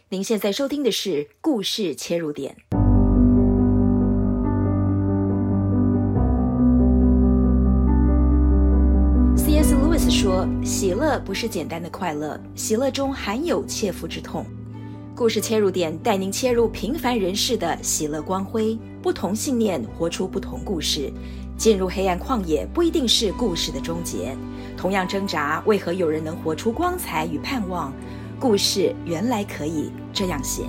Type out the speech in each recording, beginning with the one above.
您现在收听的是故事切入点。C.S. Lewis 说，喜乐不是简单的快乐，喜乐中含有切肤之痛。故事切入点带您切入平凡人士的喜乐光辉，不同信念活出不同故事。进入黑暗旷野不一定是故事的终结，同样挣扎，为何有人能活出光彩与盼望？故事原来可以这样写。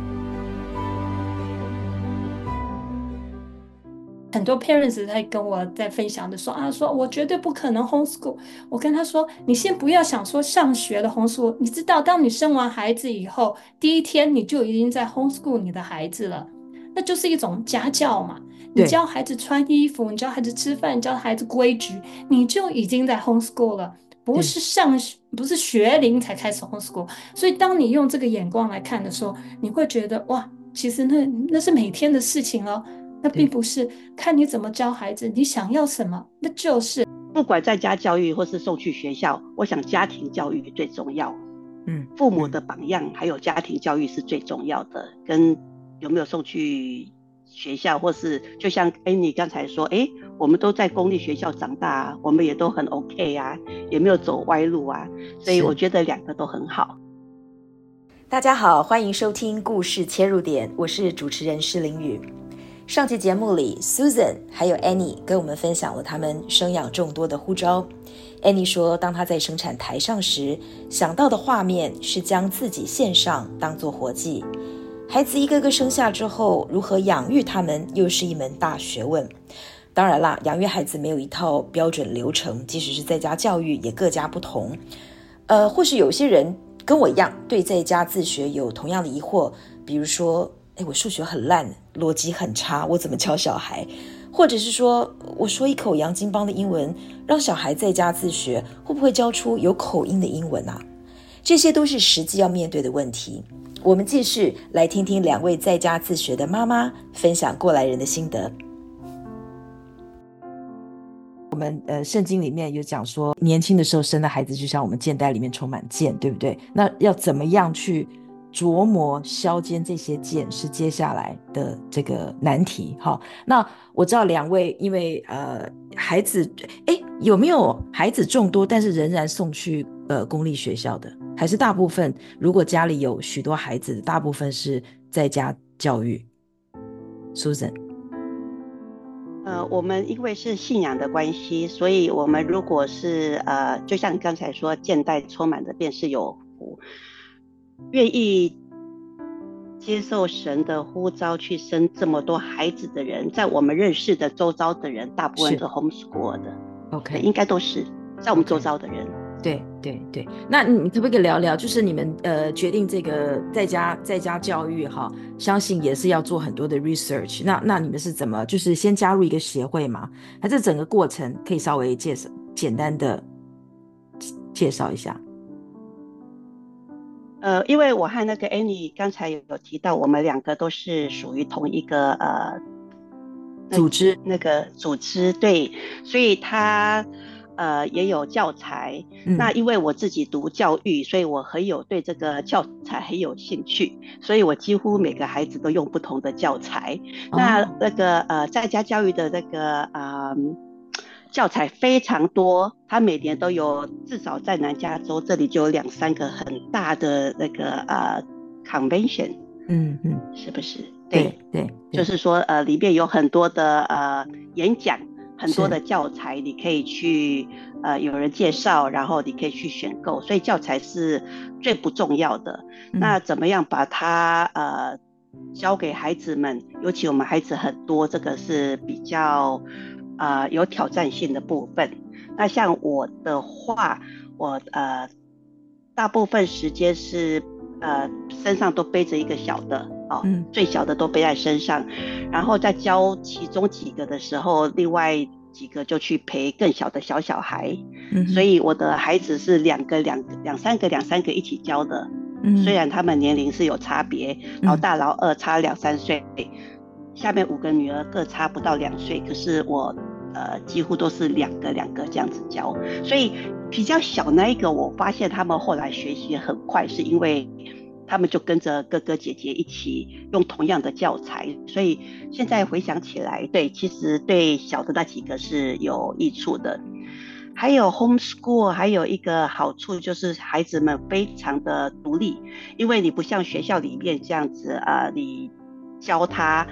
很多 parents 在跟我在分享的说我绝对不可能 homeschool。我跟他说，你先不要想说上学的 homeschool， 你知道当你生完孩子以后，第一天你就已经在 homeschool 你的孩子了，那就是一种家教嘛。你教孩子穿衣服，你教孩子吃饭，你教孩子规矩，你就已经在 homeschool 了，不是学龄才开始 homeschool。所以当你用这个眼光来看的时候，你会觉得哇，其实那是每天的事情哦。那并不是看你怎么教孩子，你想要什么，那就是不管在家教育或是送去学校，我想家庭教育最重要。父母的榜样还有家庭教育是最重要的，跟有没有送去学校，或是就像你刚才说，我们都在公立学校长大啊，我们也都很 OK 啊，也没有走歪路啊，所以我觉得两个都很好。 大家好，欢迎收听故事切入点，我是主持人施玲宇。上期节目里 Susan 还有 Annie 跟我们分享了他们生养众多的呼召。 Annie 说，当她在生产台上时，想到的画面是将自己献上当作活祭。孩子一个个生下之后，如何养育他们又是一门大学问。当然啦，养育孩子没有一套标准流程，即使是在家教育也各家不同。或许有些人跟我一样对在家自学有同样的疑惑，比如说我数学很烂，逻辑很差，我怎么教小孩？或者是说，我说一口洋泾浜的英文，让小孩在家自学，会不会教出有口音的英文啊？这些都是实际要面对的问题。我们继续来听听两位在家自学的妈妈分享过来人的心得。我们圣经里面有讲说，年轻的时候生的孩子就像我们箭袋里面充满箭，对不对？那要怎么样去琢磨削尖这些箭，是接下来的这个难题。好，那我知道两位因为孩子有没有孩子众多但是仍然送去公立学校的，还是大部分如果家里有许多孩子，大部分是在家教育？ Susan。 我们因为是信仰的关系，所以我们如果是就像你刚才说，箭袋充满的便是有福，愿意接受神的呼召去生这么多孩子的人，在我们认识的周遭的人，大部分是 homeschool 的。 OK， 应该都是在我们周遭的人。 对对对，那你可不可以聊聊，就是你们决定这个在家教育哈，相信也是要做很多的 research。那你们是怎么，就是先加入一个协会吗？还是整个过程可以稍微简单的介绍一下？ 因为我和那个 Annie 刚才有提到，我们两个都是属于同一个组织，对，所以他也有教材。那因为我自己读教育，所以我对这个教材很有兴趣，所以我几乎每个孩子都用不同的教材。那个在家教育的那个教材非常多，他每年都有，至少在南加州这里就有2-3个很大的那个convention。是不是？对，就是说里面有很多的演讲，很多的教材，你可以去有人介绍，然后你可以去选购，所以教材是最不重要的。那怎么样把它教给孩子们，尤其我们孩子很多，这个是比较有挑战性的部分。那像我的话，我大部分时间是身上都背着一个小的最小的都背在身上，然后在教其中几个的时候，另外几个就去陪更小的小孩。所以我的孩子是两三个一起教的。虽然他们年龄是有差别，老大老二差2-3岁，下面5个女儿各差不到2岁，可是我几乎都是两个这样子教。所以比较小那一个，我发现他们后来学习很快，是因为他们就跟着哥哥姐姐一起用同样的教材，所以现在回想起来，对，其实对小的那几个是有益处的。还有 homeschool 还有一个好处就是孩子们非常的独立，因为你不像学校里面这样子你教他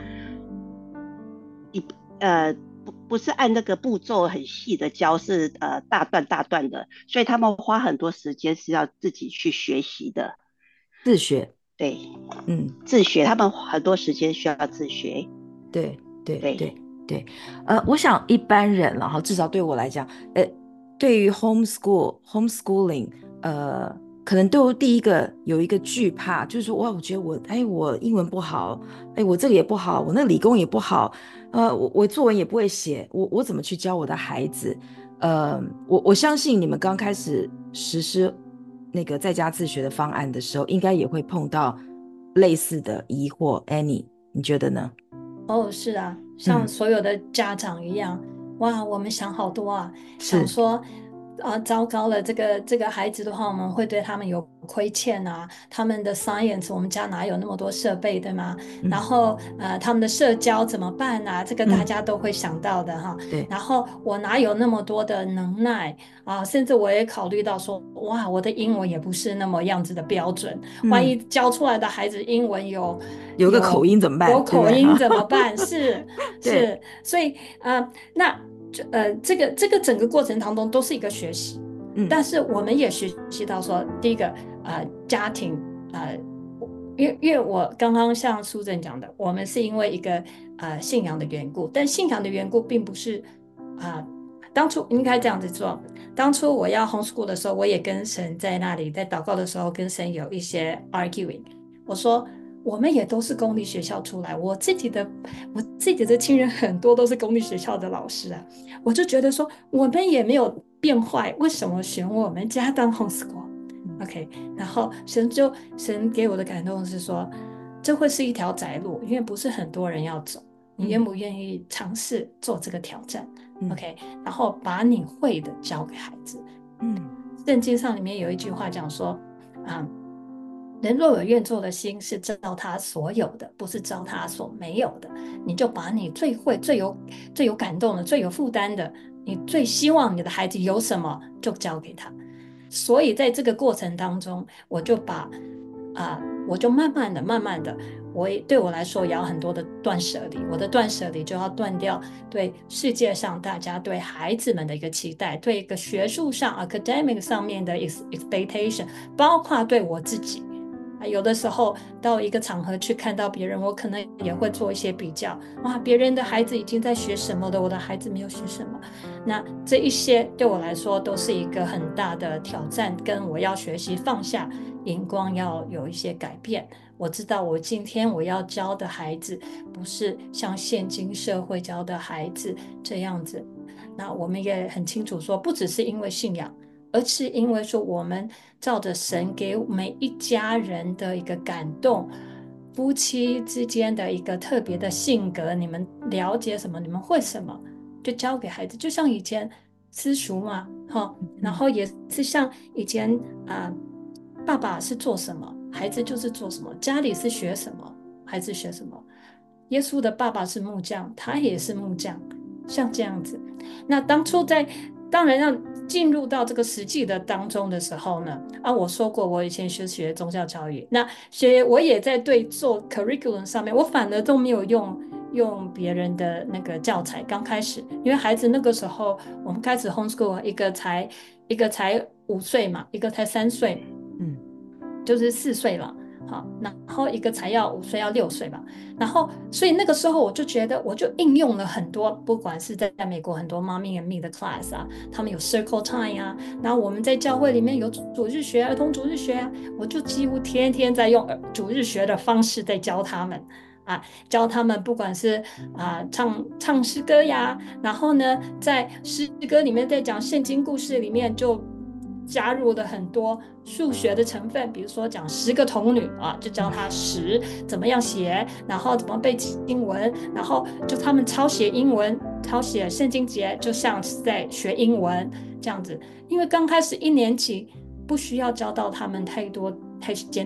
不是按那个步骤很细的教，是大段大段的，所以他们花很多时间是要自己去学习的。 自学。 对，自学，他们很多时间需要自学。 对对对对对，我想一般人了哈，至少对我来讲，对于 homeschooling，可能都第一个有一个惧怕，就是说哇，我觉得我英文不好，我这个也不好，我那个理工也不好，我作文也不会写，我怎么去教我的孩子？我相信你们刚开始实施那个在家自学的方案的时候，应该也会碰到类似的疑惑。Annie， 你觉得呢？ 是啊，像所有的家长一样，哇，我们想好多啊，想是说糟糕了，这个孩子的话，我们会对他们有亏欠啊。他们的 science， 我们家哪有那么多设备，对吗？然后他们的社交怎么办啊？这个大家都会想到的哈。 对。 然后我哪有那么多的能耐啊？甚至我也考虑到说，哇，我的英文也不是那么样子的标准，万一教出来的孩子英文有个口音怎么办？ 有口音怎么办？是，所以那这个整个过程当中都是一个学习，但是我们也学习到说，第一个家庭因为我刚刚像苏正讲的，我们是因为一个信仰的缘故，但信仰的缘故并不是当初应该这样子做。当初我要 homeschool 的时候，我也跟神在那里在祷告的时候，跟神有一些 arguing。我说我们也都是公立学校出来，我自己的亲人很多都是公立学校的老师啊，我就觉得说我们也没有变坏，为什么选我们家当 homeschool？OK， 然后神给我的感动是说，这会是一条窄路，因为不是很多人要走，你愿不愿意尝试做这个挑战？OK， 然后把你会的教给孩子。圣经上里面有一句话讲说，人若有愿做的心，是照他所有的，不是照他所没有的。你就把你最会、最有感动的、最有负担的，你最希望你的孩子有什么，就交给他。所以在这个过程当中，我就慢慢的，对我来说也要很多的断舍离。我的断舍离就要断掉对世界上大家对孩子们的一个期待，对一个学术上 academic 上面的 expectation， 包括对我自己。有的时候到一个场合去看到别人，我可能也会做一些比较。哇，别人的孩子已经在学什么了，我的孩子没有学什么。那这一些对我来说都是一个很大的挑战，跟我要学习放下眼光，要有一些改变。我知道我今天我要教的孩子不是像现今社会教的孩子这样子。那我们也很清楚说，不只是因为信仰，而是因为说我们照着神给每一家人的一个感动，夫妻之间的一个特别的性格，你们了解什么，你们会什么，就教给孩子。就像以前私塾嘛，然后也是像以前爸爸是做什么，孩子就是做什么，家里是学什么，孩子学什么。耶稣的爸爸是木匠，他也是木匠，像这样子。那当初当然要进入到这个实际的当中的时候呢，我说过我以前是学宗教教育，那我也在做 curriculum 上面，我反而都没有用别人的那个教材。刚开始，因为孩子那个时候我们开始 homeschool， 一个才5岁嘛，一个才3岁，就是4岁了。好，然后一个才要5岁，要6岁吧。然后，所以那个时候我就觉得，我就应用了很多，不管是在美国很多 Mommy and Me 的 class 他们有 Circle Time 然后我们在教会里面有主日学、儿童主日学我就几乎天天在用主日学的方式在教他们教他们不管是唱诗歌呀，然后呢，在诗歌里面在讲圣经故事里面就加入了很多数学的成分，比如说讲10个童女就教他10怎么样写，然后怎么背经文，然后就他们抄写英文，抄写圣经节，就像是在学英文这样子。因为刚开始1年级不需要教到他们太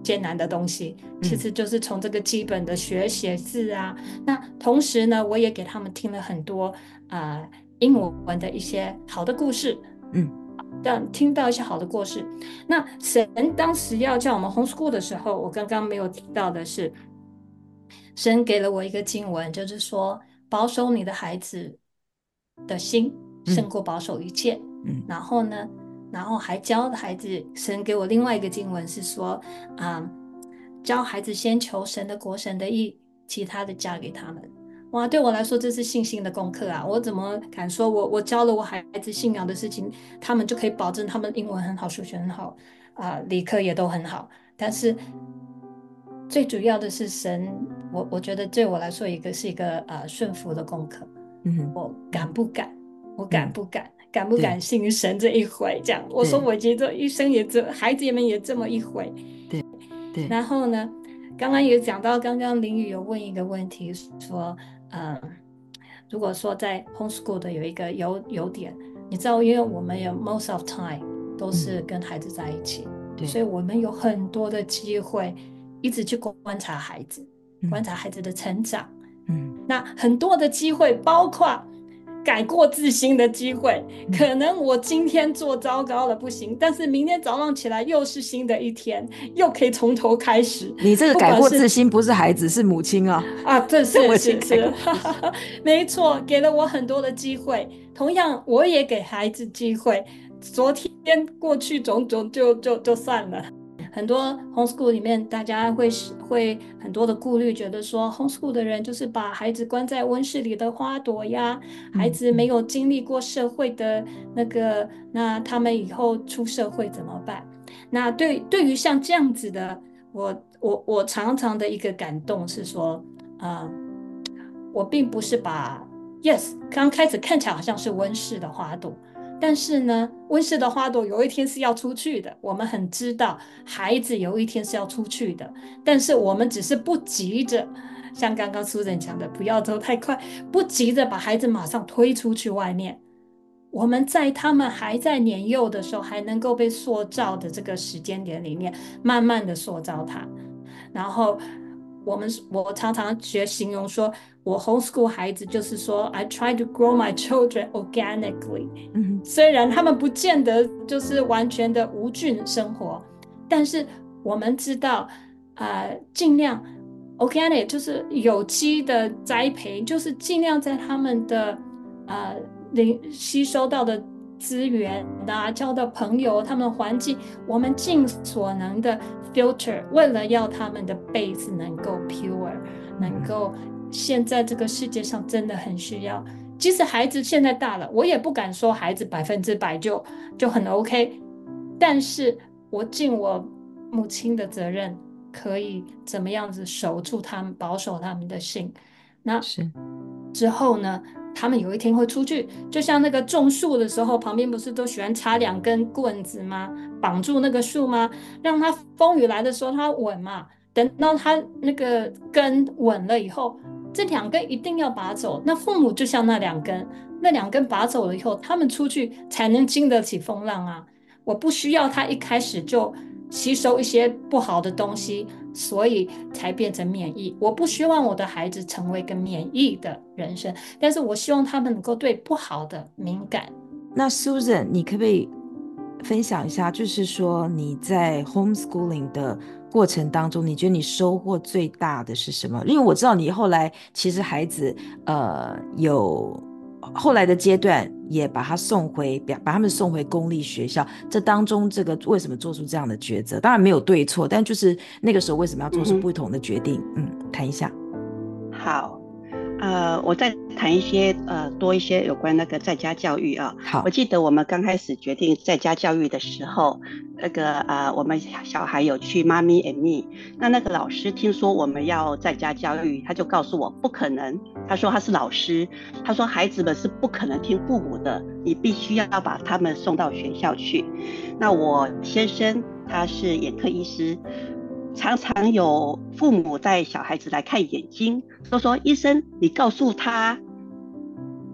艰难的东西，其实就是从这个基本的学写字啊。那同时呢，我也给他们听了很多英文的一些好的故事，让听到一些好的故事。那神当时要叫我们 homeschool 的时候，我刚刚没有提到的是，神给了我一个经文，就是说保守你的孩子的心胜过保守一切。然后呢，然后还教孩子，神给我另外一个经文是说教孩子先求神的国神的义，其他的嫁给他们。哇，对我来说这是信心的功课啊！我怎么敢说我教了我孩子信仰的事情，他们就可以保证他们英文很好，数学很好理科也都很好。但是最主要的是神，我觉得对我来说是一个顺服的功课。我敢不敢？我敢不敢？敢不敢信神这一回？这样，我说我觉得一生也孩子们也这么一回。对。然后呢，刚刚也讲到，刚刚林宇有问一个问题，说，如果说在 homeschool 的有一个优点，你知道，因为我们有 most of time 都是跟孩子在一起，所以我们有很多的机会一直去观察孩子，观察孩子的成长。那很多的机会包括改过自新的机会，可能我今天做糟糕了不行，但是明天早上起来又是新的一天，又可以从头开始。 你这个改过自新不是孩子，是母亲啊！ 这是没错，给了我很多的机会。同样，我也给孩子机会。昨天过去种种就算了。很多 homeschool 里面，大家会很多的顾虑，觉得说 homeschool 的人就是把孩子关在温室里的花朵呀，孩子没有经历过社会的那他们以后出社会怎么办？那对于像这样子的，我常常的一个感动是说，我并不是把 yes 刚开始看起来好像是温室的花朵。但是呢，温室的花朵有一天是要出去的，我们很知道孩子有一天是要出去的，但是我们只是不急着，像刚刚苏人讲的，不要走太快，不急着把孩子马上推出去外面。我们在他们还在年幼的时候，还能够被塑造的这个时间点里面，慢慢的塑造他。然后我常常形容说，我 homeschool 孩子就是说 I try to grow my children organically。虽然他们不见得就是完全的无菌生活，但是我们知道尽量 organic 就是有机的栽培，就是尽量在他们的吸收到的资源交到朋友，他们的环境，我们尽所能的 filter， 为了要他们的 base 能够 pure， 能够现在这个世界上真的很需要。即使孩子现在大了，我也不敢说孩子100%就很 OK， 但是我尽我母亲的责任，可以怎么样子守住他们，保守他们的心。那之后呢，他们有一天会出去，就像那个种树的时候，旁边不是都喜欢插2根棍子吗？绑住那个树吗？让它风雨来的时候它稳嘛。等到它那个根稳了以后，这2根一定要拔走。那父母就像那2根拔走了以后，他们出去才能经得起风浪啊。我不需要他一开始就吸收一些不好的东西，所以才变成免疫。我不希望我的孩子成为一个免疫的人生，但是我希望他们能够对不好的敏感。 那 Susan， 你可不可以分享一下，就是说你在 homeschooling 的过程当中，你觉得你收获最大的是什么？因为我知道你后来其实孩子有后来的阶段也把他们送回公立学校，这当中这个为什么做出这样的抉择？当然没有对错，但就是那个时候为什么要做出不同的决定？谈一下。 好，我再谈多一些有关那个在家教育啊。 好， 我记得我们刚开始决定在家教育的时候，我们小孩有去妈咪 and me， 那个老师听说我们要在家教育，他就告诉我不可能。他说他是老师，他说孩子们是不可能听父母的，你必须要把他们送到学校去。那我先生他是眼科医师，常常有父母带小孩子来看眼睛，都说医生你告诉他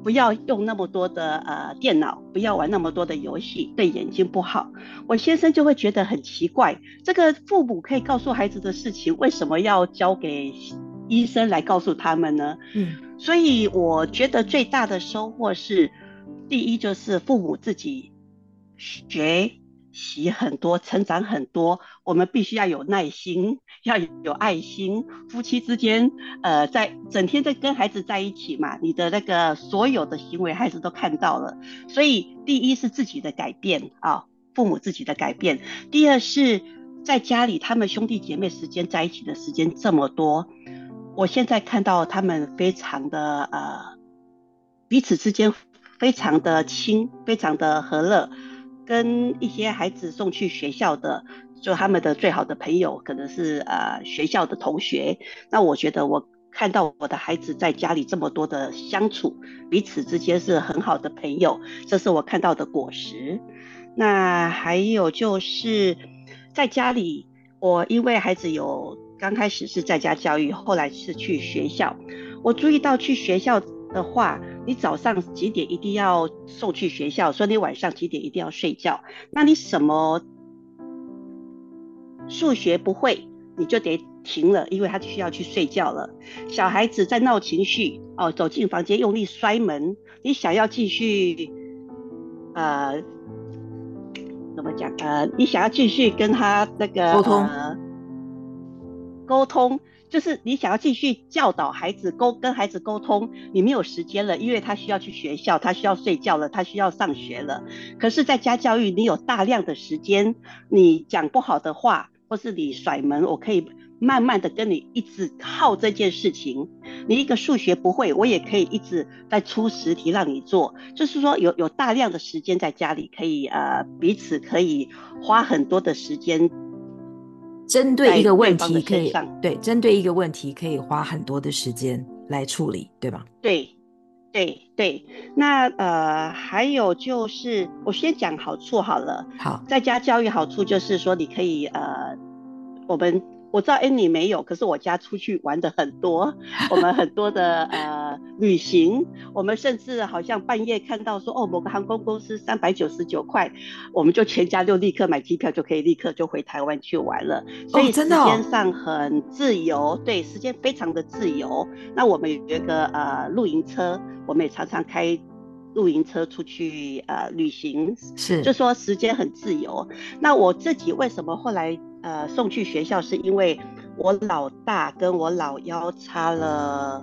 不要用那么多的电脑，不要玩那么多的游戏，对眼睛不好。我先生就会觉得很奇怪，这个父母可以告诉孩子的事情，为什么要交给医生来告诉他们呢？所以我觉得最大的收获是，第一就是父母自己学习很多，成长很多，我们必须要有耐心，要有爱心。夫妻之间，在整天在跟孩子在一起嘛，你的那个所有的行为，孩子都看到了。所以第一是自己的改变啊，父母自己的改变。第二是在家里，他们兄弟姐妹时间在一起的时间这么多，我现在看到他们非常的彼此之间非常的亲，非常的和乐。跟一些孩子送去学校的，就他们的最好的朋友可能是学校的同学。那我觉得我看到我的孩子在家里这么多的相处，彼此之间是很好的朋友，这是我看到的果实。那还有就是在家里，我因为孩子有刚开始是在家教育，后来是去学校，我注意到去学校的话，你早上几点一定要送去学校，所以你晚上几点一定要睡觉。那你什么数学不会，你就得停了，因为他需要去睡觉了。小孩子在闹情绪走进房间用力摔门，你想要继续怎么讲你想要继续跟他那个沟通，就是你想要继续教导孩子跟孩子沟通，你没有时间了，因为他需要去学校，他需要睡觉了，他需要上学了。可是在家教育你有大量的时间，你讲不好的话或是你甩门，我可以慢慢的跟你一直耗这件事情。你一个数学不会，我也可以一直在出实题让你做，就是说有大量的时间在家里，可以彼此可以花很多的时间针对一个问题可以，对，针对一个问题可以花很多的时间来处理，对吧？ 对对对。那还有就是我先讲好处好了。 好， 在家教育好处就是说你可以我知道Annie没有，可是我家出去玩的很多，我们很多的旅行，我们甚至好像半夜看到说某个航空公司399块，我们就全家就立刻买机票，就可以立刻就回台湾去玩了。所以时间上很自由，对，时间非常的自由。那我们有一个露营车，我们也常常开露营车出去旅行， 是就说时间很自由。那我自己为什么后来送去学校，是因为我老大跟我老幺差了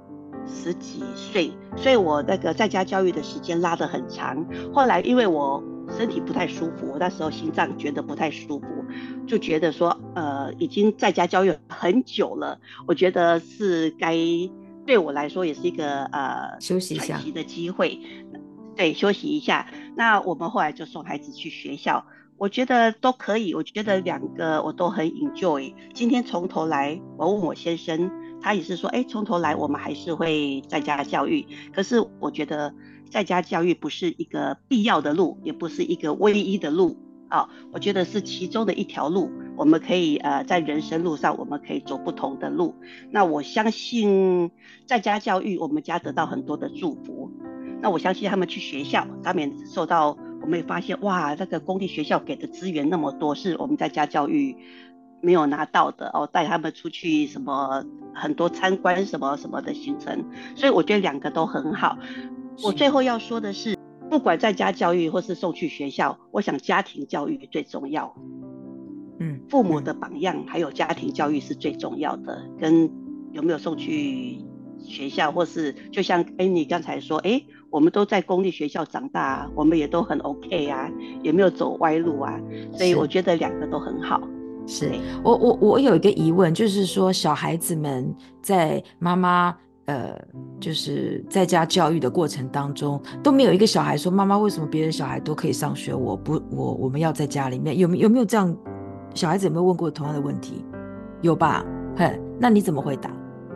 10几岁，所以我那个在家教育的时间拉得很长。后来因为我身体不太舒服，我那时候心脏觉得不太舒服，就觉得说已经在家教育很久了，我觉得是该对我来说也是一个休息一下喘息的机会，对，休息一下。那我们后来就送孩子去学校，我觉得都可以，我觉得两个我都很 enjoy。今天从头来，我问我先生，他也是说从头来我们还是会在家教育，可是我觉得在家教育不是一个必要的路，也不是一个唯一的路我觉得是其中的一条路，我们可以在人生路上我们可以走不同的路。那我相信在家教育我们家得到很多的祝福，那我相信他们去学校，他们也受到，我们也发现哇，那个公立学校给的资源那么多，是我们在家教育没有拿到的带他们出去什么很多参观什么什么的行程，所以我觉得两个都很好。我最后要说的是，不管在家教育或是送去学校，我想家庭教育最重要。父母的榜样还有家庭教育是最重要的，跟有没有送去学校，或是就像你刚才说我们都在公立学校长大我们也都很 OK 也没有走歪路所以我觉得两个都很好。 是我有一个疑问，就是说小孩子们在妈妈就是在家教育的过程当中，都没有一个小孩说妈妈为什么别人小孩都可以上学，我们要在家里面，有没有这样？小孩子有没有问过同样的问题？有吧？那你怎么回答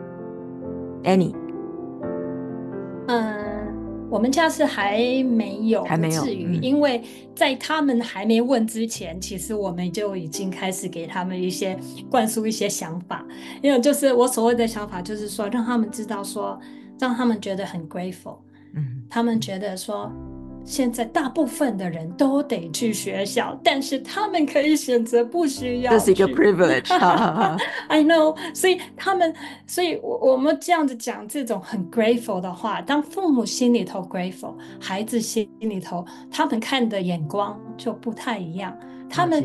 Annie？ 我们家是还没有不至于，因为在他们还没问之前，其实我们就已经开始给他们灌输一些想法。因为就是我所谓的想法，就是说让他们知道说，让他们觉得很 grateful。 他们觉得说现在大部分的人都得去学校，但是他们可以选择不需要去。 这是一个 privilege。 I know， 所以我们这样子讲这种很 grateful 的话，当父母心里头 grateful， 孩子心里头他们看的眼光就不太一样。他们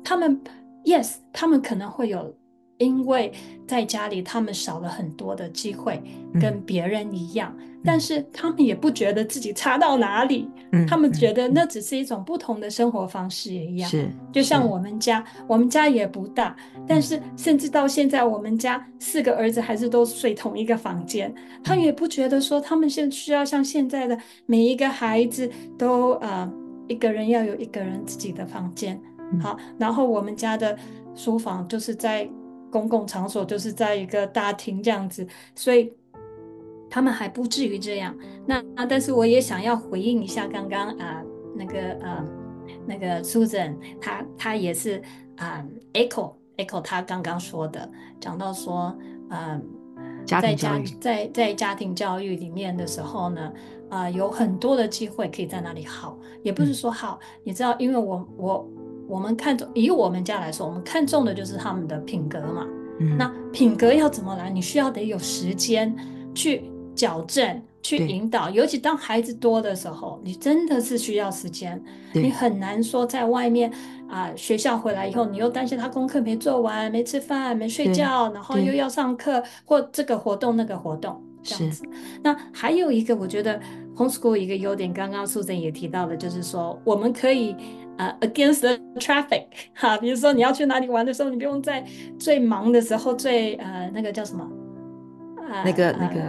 yes， 他们可能会有，因为在家里他们少了很多的机会跟别人一样，但是他们也不觉得自己差到哪里，他们觉得那只是一种不同的生活方式也一样。就像我们家也不大，但是甚至到现在我们家4个儿子还是都睡同一个房间，他们也不觉得说他们现在需要像现在的每一个孩子都一个人要有一个人自己的房间。好，然后我们家的书房就是在公共场所，就是在一个大厅这样子，所以他们还不至于这样。那但是我也想要回应一下刚刚那个 Susan， 她也是echo 她刚刚说的，讲到说在家庭教育里面的时候呢，有很多的机会可以在那里好，也不是说好，你知道，因为我们看重，以我们家来说，我们看重的就是他们的品格嘛。那品格要怎么来？你需要得有时间去矫正、去引导，尤其当孩子多的时候，你真的是需要时间。你很难说在外面学校回来以后，你又担心他功课没做完、没吃饭、没睡觉，然后又要上课或这个活动那个活动这样子。那还有一个，我觉得 homeschool 一个优点，刚刚Susan也提到的，就是说我们可以against the traffic 哈，比如说你要去哪里玩的时候，你不用在最忙的时候那个叫什么那个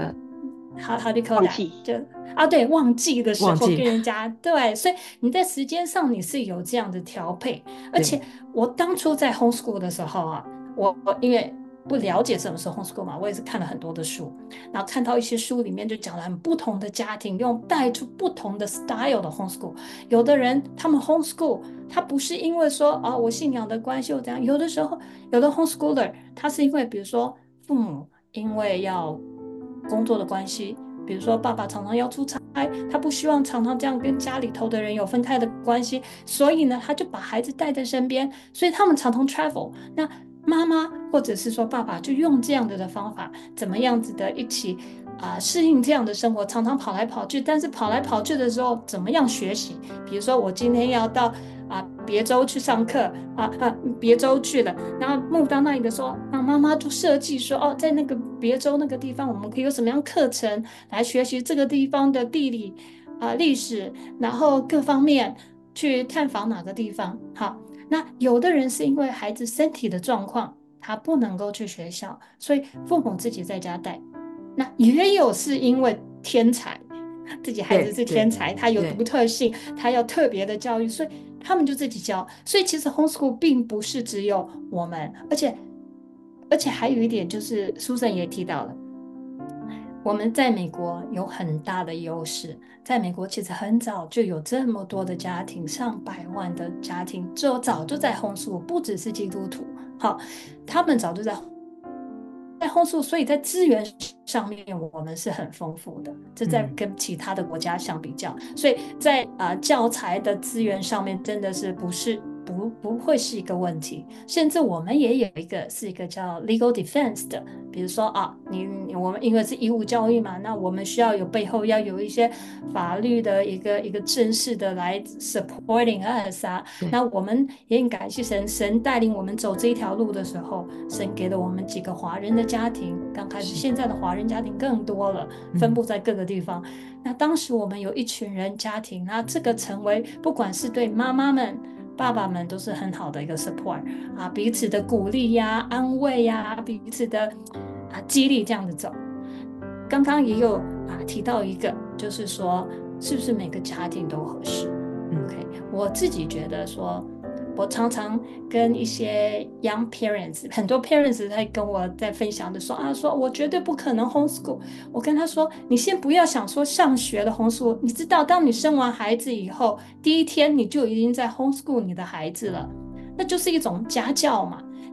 how do you call that？ 就对，忘记的时候跟人家对，所以你在时间上你是有这样的调配。而且我当初在 homeschool 的时候我因为不了解什么是 homeschool 嘛，我也是看了很多的书，然后看到一些书里面就讲了很不同的家庭用带出不同的 style 的 homeschool。有的人他们 homeschool 他不是因为说我信仰的关系或怎样，有的时候有的 homeschooler 他是因为比如说父母因为要工作的关系，比如说爸爸常常要出差，他不希望常常这样跟家里头的人有分开的关系，所以呢他就把孩子带在身边，所以他们常常 travel。那妈妈或者是说爸爸就用这样的方法，怎么样子的一起适应这样的生活，常常跑来跑去，但是跑来跑去的时候怎么样学习？比如说我今天要到别州去上课别州去了，然后move到那里的时候，那妈妈就设计说在那个别州那个地方，我们可以有什么样课程来学习这个地方的地理历史，然后各方面去探访哪个地方。好，那有的人是因为孩子身体的状况，他不能够去学校，所以父母自己在家带。那也有是因为天才，自己孩子是天才，他有独特性，他要特别的教育，所以他们就自己教。所以其实 homeschool 并不是只有我们，而且还有一点就是 Susan 也提到了，我们在美国有很大的优势。在美国其实很早就有这么多的家庭，上百万的家庭早就在 homeschool， 不只是基督徒，好，他们早就在 homeschool， 所以在资源上面我们是很丰富的，这在跟其他的国家相比较，所以在教材的资源上面真的是不会是一个问题。甚至我们也有一个叫 legal defense 的，比如说我们因为是义务教育嘛，那我们需要背后要有一些法律的一个正式的来 supporting us 那我们也很感谢神带领我们走这一条路的时候，神给了我们几个华人的家庭，刚开始现在的华人家庭更多了，分布在各个地方。那当时我们有一群人家庭，那这个成为不管是对妈妈们爸爸们都是很好的一个 support 彼此的鼓励安慰彼此的激励，这样子走。刚刚也有提到一个，就是说是不是每个家庭都合适？OK， 我自己觉得说，我常常跟一些 young parents， 很多 parents 在跟我在分享的说我绝对不可能 homeschool。我跟他说，你先不要想说上学的 homeschool， 你知道，当你生完孩子以后，第一天你就已经在 homeschool 你的孩子了，那就是一种家教嘛。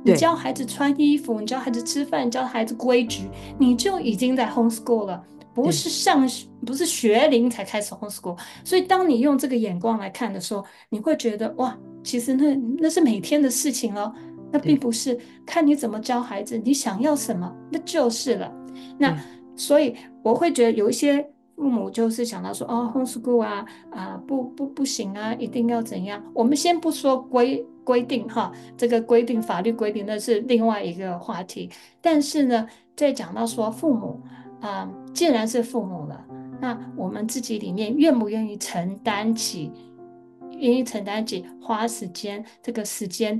你教孩子穿衣服，你教孩子吃饭，你教孩子规矩，你就已经在 homeschool 了，不是学龄才开始 homeschool。所以当你用这个眼光来看的时候，你会觉得哇，其实那是每天的事情哦，那并不是看你怎么教孩子，你想要什么那就是了。那所以我会觉得有一些父母就是想到说哦 homeschool 不行啊，一定要怎样。我们先不说规定哈，这个规定法律规定那是另外一个话题。但是呢，在讲到说父母既然是父母了，那我们自己里面愿不愿意承担起花时间这个时间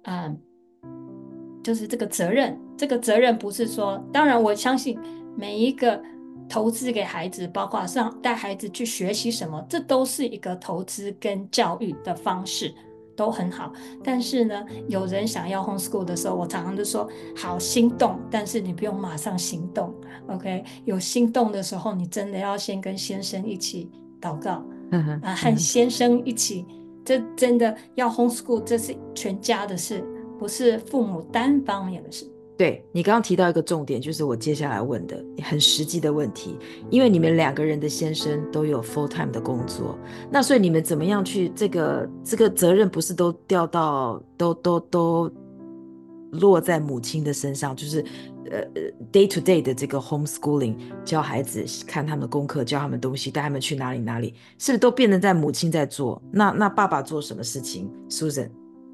就是这个责任。这个责任不是说，当然我相信每一个投资给孩子，包括带孩子去学习什么，这都是一个投资跟教育的方式，都很好。但是呢，有人想要 homeschool 的时候，我常常就说好心动，但是你不用马上行动 OK。 有心动的时候，你真的要先跟先生一起祷告和先生一起，这真的要 homeschool， 这是全家的事，不是父母单方面的事。 对，你刚刚提到一个重点，就是我接下来问的很实际的问题，因为你们2个人的先生都有 full time 的工作，那所以你们怎么样去这个责任不是都掉到都落在母亲的身上，就是day to day 的这个 homeschooling， 教孩子看他们的功课，教他们东西，带他们去哪里，是不是都变成在母亲在做？那爸爸做什么事情 Susan？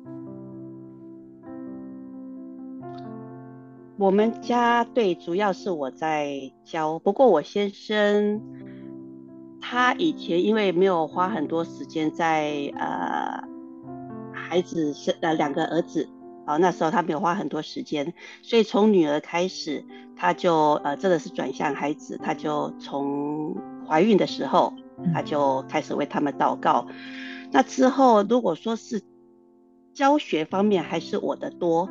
我们家对，主要是我在教，不过我先生他以前因为没有花很多时间在孩子2个儿子那时候他没有花很多时间，所以从女儿开始，他就真的是转向孩子，他就从怀孕的时候，他就开始为他们祷告。那之后如果说是教学方面，还是我的多。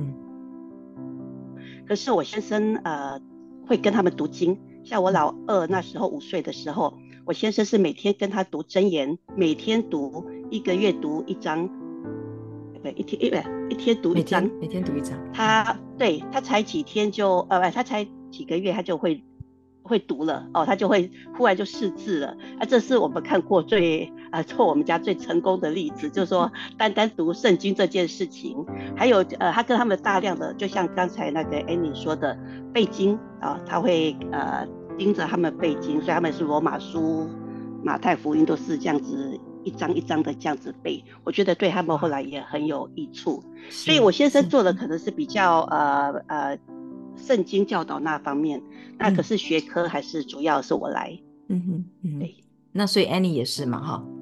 可是我先生会跟他们读经，像我老二那时候5岁的时候，我先生是每天跟他读箴言，每天读，1个月读1章，一天读1章， 每天读1章。 他才几天就他才几个月他就会读了他就会忽然就识字了这是我们看过做我们家最成功的例子，就是说单读圣经这件事情。还有他跟他们大量的，就像刚才那个 Annie 说的背经他会盯着他们背经，所以他们是罗马书、马太福音都是这样子一章一章的这样子背，我觉得对他们后来也很有益处。所以我先生做的可能是比较圣经教导那方面，那可是学科还是主要是我来。 对，那所以 Annie 也是嘛哈？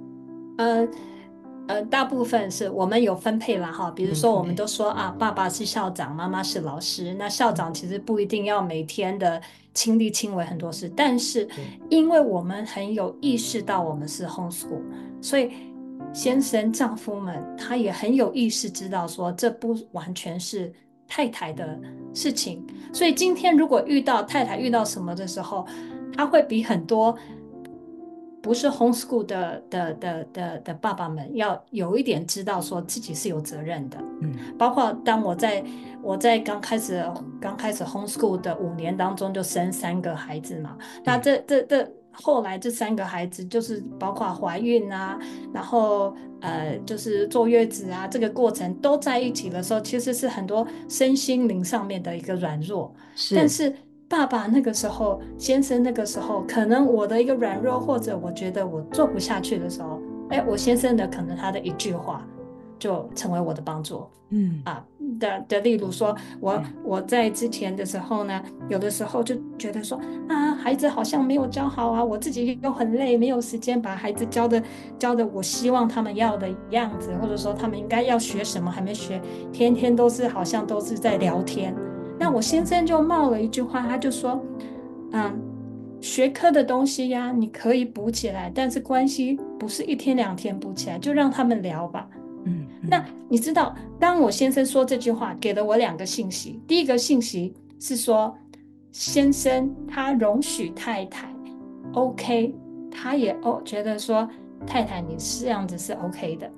大部分是我们有分配啦哈，比如说我们都说爸爸是校长，妈妈是老师。那校长其实不一定要每天的亲力亲为很多事，但是因为我们很有意识到我们是 homeschool， 所以先生丈夫们他也很有意识知道说这不完全是太太的事情。所以今天如果太太遇到什么的时候，他会比很多不是 homeschool 的爸爸们要有一点知道说自己是有责任的。包括当我在刚开始 homeschool 的5年当中就生3个孩子嘛，那这后来这3个孩子就是包括怀孕然后就是坐月子这个过程都在一起的时候，其实是很多身心灵上面的一个软弱。但是爸爸那个时候，先生那个时候，可能我的一个软弱，或者我觉得我做不下去的时候，我先生的可能他的一句话就成为我的帮助。例如说我在之前的时候呢，有的时候就觉得说孩子好像没有教好我自己又很累，没有时间把孩子教的我希望他们要的样子，或者说他们应该要学什么还没学，天天好像都是在聊天。那我先生就冒了一句话，他就说学科的东西你可以补起来，但是关系不是1天2天补起来，就让他们聊吧。那你知道，当我先生说这句话，给了我2个信息。第一个信息是说，先生他容许太太 OK， 他也觉得说太太你这样子是 OK 的，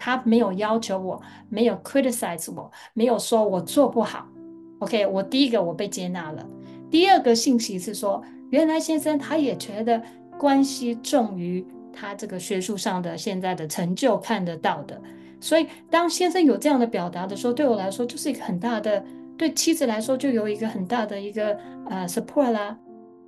他没有要求我，没有 criticize 我，没有说我做不好。OK， 第一个我被接纳了。第二个信息是说，原来先生他也觉得关系重于他这个学术上的现在的成就看得到的。所以当先生有这样的表达的时候，对我来说就是一个很大的，对妻子来说就有一个很大的一个support 啦。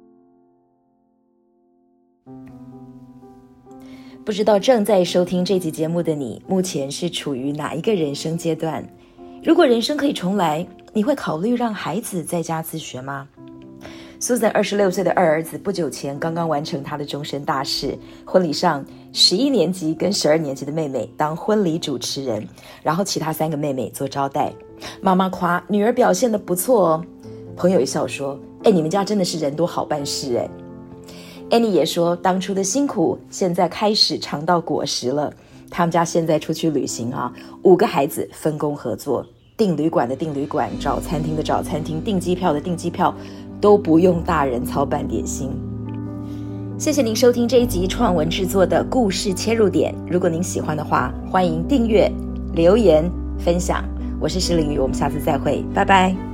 不知道正在收听这集节目的你，目前是处于哪一个人生阶段？如果人生可以重来，你会考虑让孩子在家自学吗？Susan 26岁的二儿子不久前刚刚完成他的终身大事，婚礼上11年级跟12年级的妹妹当婚礼主持人，然后其他3个妹妹做招待。妈妈夸女儿表现得不错哦，朋友一笑说：你们家真的是人多好办事Annie 也说，当初的辛苦现在开始尝到果实了。他们家现在出去旅行5个孩子分工合作，订旅馆的订旅馆，找餐厅的找餐厅，订机票的订机票，都不用大人操办点心。谢谢您收听这一集创文制作的故事切入点。如果您喜欢的话，欢迎订阅、留言、分享。我是施玲宇，我们下次再会，拜拜。